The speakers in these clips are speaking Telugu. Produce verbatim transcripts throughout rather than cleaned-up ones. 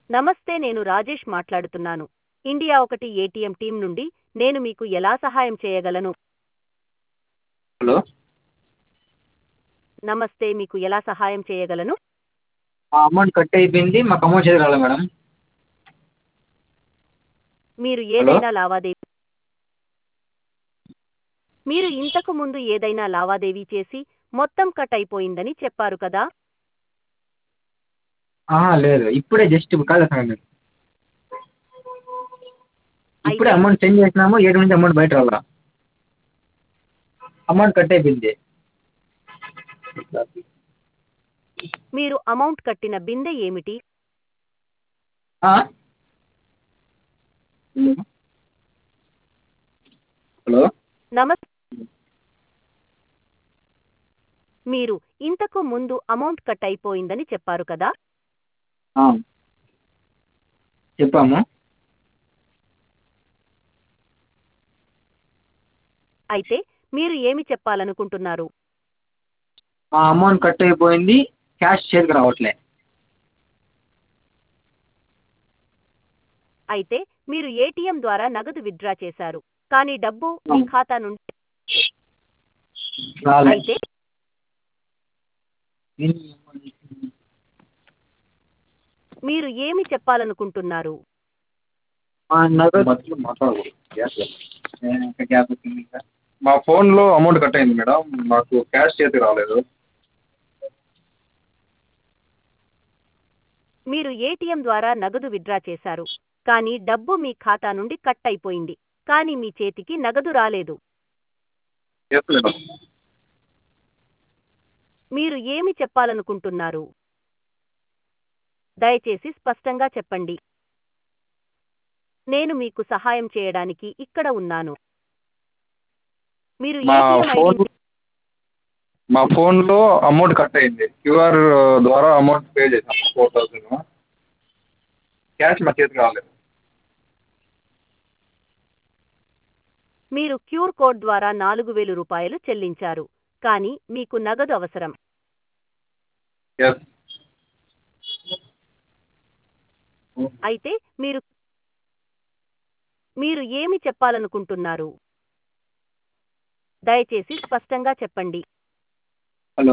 నమస్తే, నేను రాజేష్ మాట్లాడుతున్నాను. ఇండియా ఒకటి ఏటీఎం టీం నుండి. నేను మీకు ఎలా సహాయం చేయగలను? హలో. నమస్తే, మీకు ఎలా సహాయం చేయగలను? ఆ అమౌంట్ కట్ అయిపోయింది, మాకు అమౌంట్ చేతికి రాలేదు మేడం. మీరు హలో. ఏదైనా లావాదేవీ మీరు ఇంతకు ముందు ఏదైనా లావాదేవీ చేసి మొత్తం కట్ అయిపోయిందని చెప్పారు కదా? ఆహా, లేదు, ఇప్పుడే జస్ట్ కాదు సార్, ఇప్పుడే అయితే అమౌంట్ సెండ్ చేసినాము, ఏడు నుంచి అమౌంట్ బయట రాలా, అమౌంట్ కట్ అయిపోయింది. మీరు అమౌంట్ కట్టిన బిందె ఏమిటి? ఆ? హలో. నమస్ మీరు ఇంతకు ముందు అమౌంట్ కట్ అయిపోయిందని చెప్పారు కదా? ఆ, చెప్పాము. అయితే మీరు ఏమి చెప్పాలనుకుంటున్నారు? మా అమౌంట్ కట్ అయిపోయింది, క్యాష్ చేతికి రావట్లే. అయితే మీరు ఏటీఎం ద్వారా నగదు విత్డ్రా చేశారు, కానీ డబ్బు మీ ఖాతా నుండి రాలే. అయితే మీరు ఏమి చెప్పాలనుకుంటున్నారు? మా నగదు మా ఫోన్లో అమౌంట్ కట్ అయింది మేడం, మాకు క్యాష్ చేతికి రాలేదు. మీరు ఏటీఎం ద్వారా నగదు విత్డ్రా చేశారు, కానీ డబ్బు మీ ఖాతా నుండి కట్ అయిపోయింది, కానీ మీ చేతికి నగదు రాలేదు. Yes madam. మీరు ఏమి చెప్పాలనుకుంటున్నారు? దయచేసి స్పష్టంగా చెప్పండి. నేను మీకు సహాయం చేయడానికి ఇక్కడ ఉన్నాను. మీరు మా ఏటీఎం ఐడి ఫోన్ మా ఫోన్లో అమౌంట్ కట్ అయింది, క్యూఆర్ ద్వారా అమౌంట్ పే చేసాము ఫోర్ థౌసండ్. క్యాష్ మా చేతికి రాలేదు. మీరు క్యూఆర్ కోడ్ ద్వారా నాలుగు వేలు రూపాయలు చెల్లించారు, కానీ మీకు నగదు అవసరం. ఎస్. అయితే మీరు మీరు ఏమి చెప్పాలనుకుంటున్నారు? దయచేసి స్పష్టంగా చెప్పండి. హలో.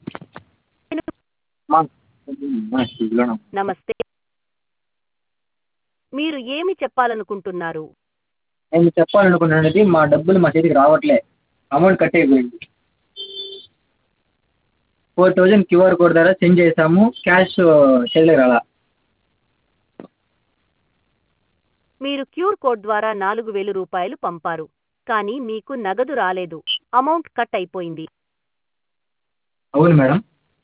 నమస్తే, మీరు ఏమి చెప్పాలనుకుంటున్నారు? నేను చెప్పాలనుకున్నది, మా డబ్బులు మా చేతికి రావట్లే, అమౌంట్ కట్ అయిపోయింది. ఫోర్ థౌజండ్ క్యూఆర్ కోడ్ ద్వారా సెండ్ చేసాము, క్యాష్ చేతికి రాలా. మీరు క్యూఆర్ కోడ్ ద్వారా నాలుగు వేలు రూపాయలు పంపారు, కానీ మీకు నగదు రాలేదు, అమౌంట్ కట్ అయిపోయింది. అవును మేడం.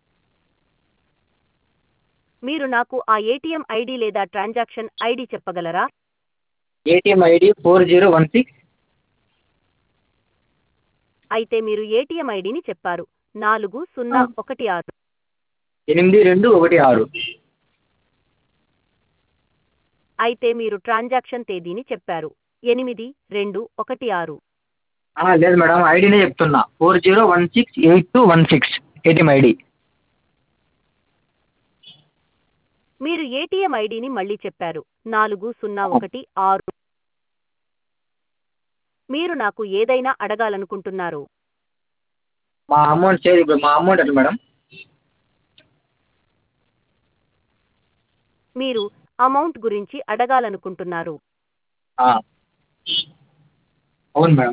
మీరు నాకు ఆ ఏటీఎం ఐడి లేదా ట్రాన్సాక్షన్ ఐడి చెప్పగలరా? ATM ID four zero one six. అయితే మీరు ఏటీఎం ఐడిని చెప్పారు, నాలుగు సున్నా ఒకటి ఆరు. ఎనిమిది రెండు ఒకటి ఆరు. అయితే మీరు ట్రాన్సాక్షన్ తేదీని చెప్పారు, ఎనిమిది రెండు ఒకటి ఆరు. లేదు మేడం, ఐడినే చెప్తున్నా, four zero one six eight two one six ATM ID. మీరు ఏటీఎం ఐడిని మళ్ళీ చెప్పారు, నాలుగు సున్నా ఒకటి ఆరు. మీరు నాకు ఏదైనా అడగాలనుకుంటున్నారు? మా అమౌంట్ చేది ఇప్పుడు మా అమౌంట్ ఎట్లా మేడం? మీరు అమౌంట్ గురించి అడగాలనుకుంటున్నారు. అవును మేడం.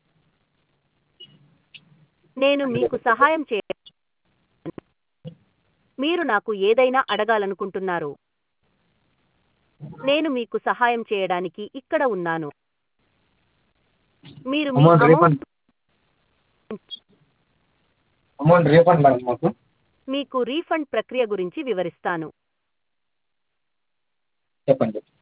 నేను మీకు సహాయం చే మీరు నాకు ఏదైనా అడగాలనుకుంటున్నారు? నేను మీకు సహాయం చేయడానికి ఇక్కడ ఉన్నాను. మీరు మీ amount refund amount amount refund madam మాకు. మీకు రీఫండ్ ప్రక్రియ గురించి వివరిస్తాను. చెప్పండి.